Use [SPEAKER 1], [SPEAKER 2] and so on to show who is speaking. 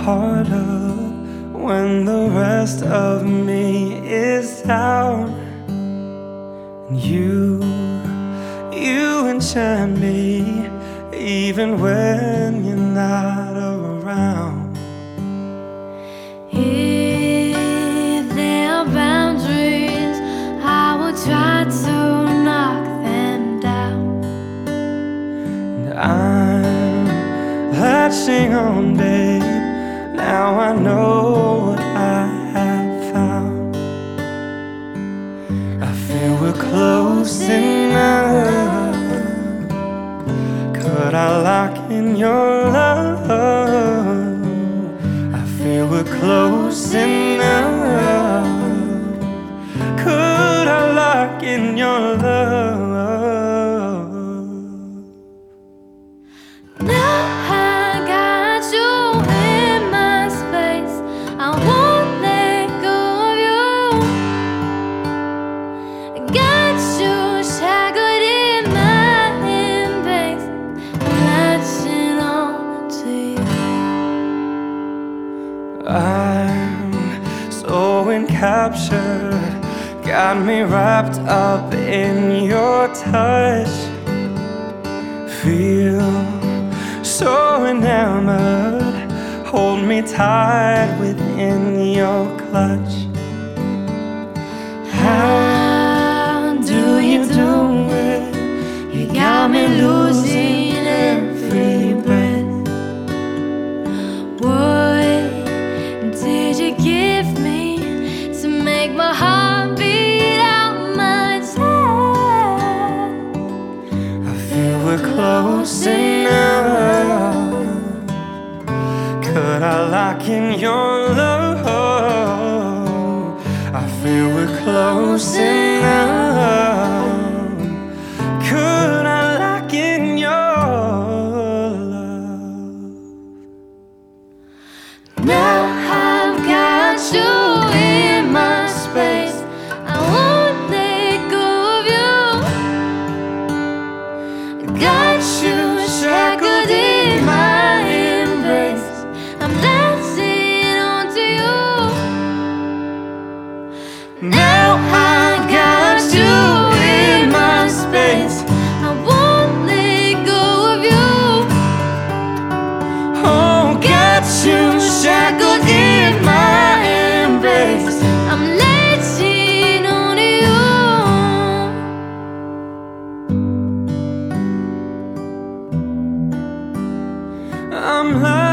[SPEAKER 1] heart up when the rest of me is down. And you enchant me even when you're not around.
[SPEAKER 2] If there are boundaries, I will try to knock them down.
[SPEAKER 1] And I'm latching on, babe. Now I know what I have found. I feel we're close enough. Could I lock in your love? I feel we're close enough. Could I lock in your love?
[SPEAKER 2] Now I got you in my space, I won't let go of you. I got you shackled in my embrace, latching on to you.
[SPEAKER 1] I'm so encaptured, got me wrapped up in your touch. Feel so enamored, hold me tight within your clutch. How do you do it? You got me losing every breath.
[SPEAKER 2] What did you give me to make my heart beat out my chest?
[SPEAKER 1] I feel we're close enough. Could I lock in your love? I feel we're close enough. Could I lock in your love?
[SPEAKER 2] Now I've got you in my space, I won't let go of you. Got you shackled in my embrace, I'm latching onto you. Now I got you in my space, I won't let go of you.
[SPEAKER 1] Oh, got you shackled in my embrace.
[SPEAKER 2] I'm latching on you.
[SPEAKER 1] I'm